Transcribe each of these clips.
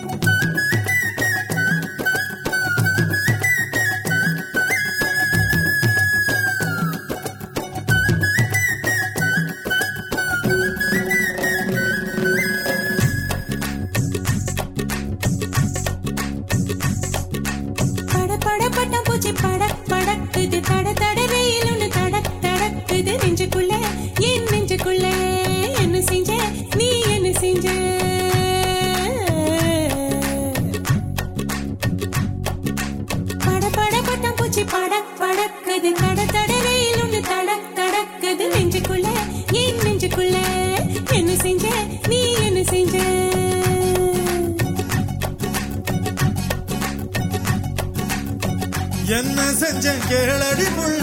என்ன செஞ்ச கேளடி புள்ள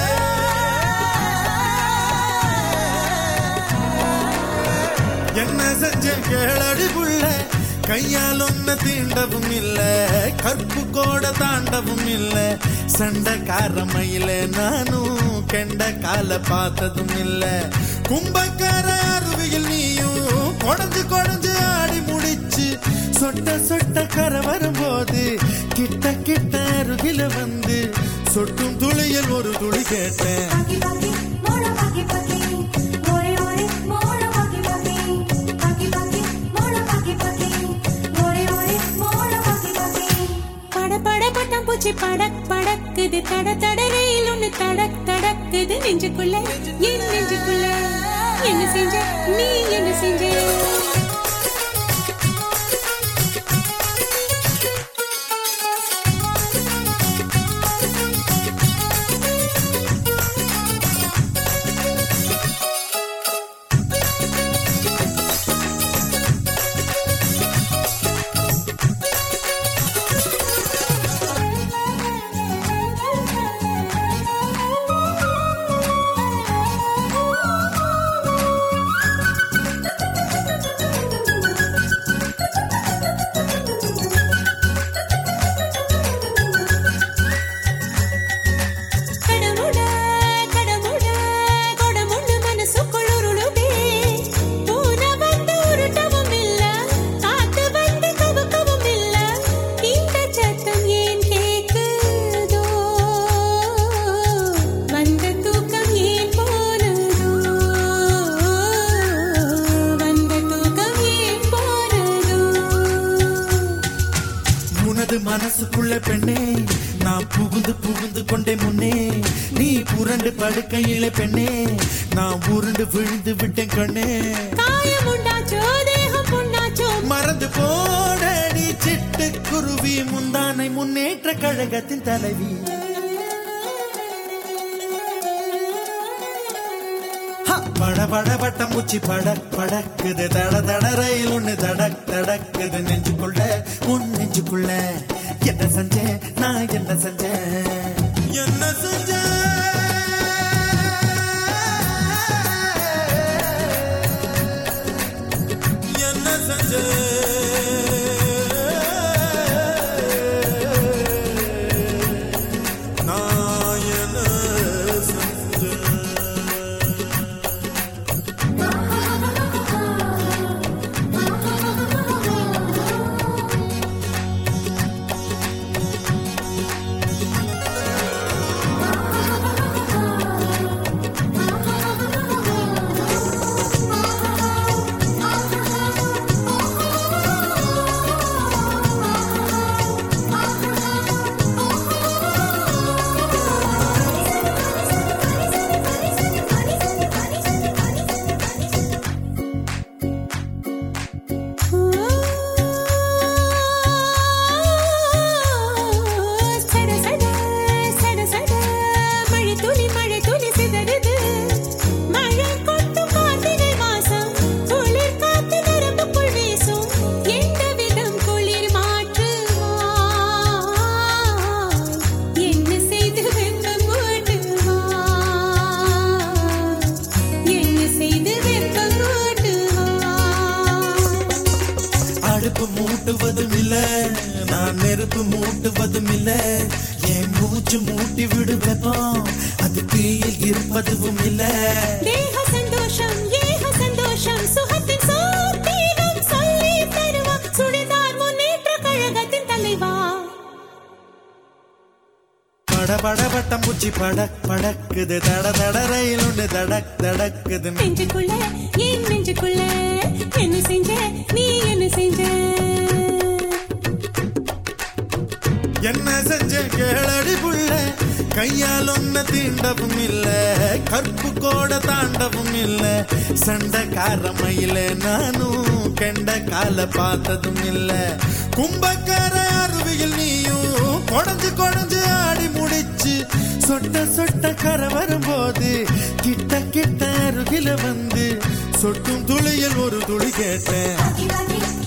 என்ன செஞ்ச கேளடி புள்ள கையால் ஒன்ன தீண்டவும் இல்ல கற்பு கோட தாண்டவும் இல்ல சண்டைக்காரமையில நானும் கெண்ட கால பார்த்ததும் இல்ல கும்பக்கார அருவியில் நீயும் கொடைஞ்சு கொடைஞ்சு ஆடி முடிச்சு சொட்ட சொட்ட கரை வரும்போது கிட்ட கிட்ட அருகில வந்து சொட்டும் துளியில் ஒரு துளி கேட்டேன் பூச்சி படக் படக்குது தட தடரையில் ஒண்ணு தடக் தடக்குது நெஞ்சுக்குள்ள என் நெஞ்சுக்குள்ள என்ன செஞ்ச நீ என்ன செஞ்ச மனசுக்குள்ள பெண்ணே நான் புகுந்து புகுந்து கொண்டே முன்னே நீ புரண்டு படுக்கையில பெண்ணே நான் உருண்டு விழுந்து விட்டேன் கண்ணே காயமுண்டாச்சோ தேகம் புண்ணாச்சோ மறந்து போடடி சிட்டு குருவி முந்தானை முன்னேற்ற கழகத்தின் தலைவி பட பட பட்டம் பூச்சி படக் படக்குது தட தட ரயில் ஒண்ணு தடக் தடக்குது நெஞ்சுக்குள்ள உன் நெஞ்சுக்குள்ள என்ன செஞ்சேன் நான் என்ன செஞ்சேன் என்ன செஞ்சேன் என்ன செஞ்சேன் மூட்டுவதும் இல்ல நான் நெருப்பு மூட்டுவதும் இல்ல என் மூச்சு மூட்டி விடு வெப்பம் அது தீயில் இருப்பதும் இல்ல தேக சந்தோஷம் ஏக சந்தோஷம் சுகத்தின் சோத்தீனம் சொல்லி தருவா சுடிதார் முன்னே படபட்டம் பூச்சி படக் படக்குது தட தட ரயில் ஒண்ணு தடக் தடக்குது நெஞ்சுக்குள்ள என் நெஞ்சுக்குள்ள என்ன செஞ்ச நீ என்ன செஞ்ச என்ன செஞ்ச கேளடி புள்ள கையால் ஒன்ன தீண்டவும் இல்ல கற்பு கோட தாண்டவும் இல்ல சண்டைக்காரமையில நானும் கெண்ட கால பார்த்ததும் இல்ல கும்பக்கார அருவியில் நீயும் கொடஞ்சு கொடஞ்சு ஆடி முடிச்சு சொட்ட சொட்ட கரை வரும்போது கிட்ட கிட்ட அருகில வந்து சொட்டும் துளியில் ஒரு துளி கேட்டேன்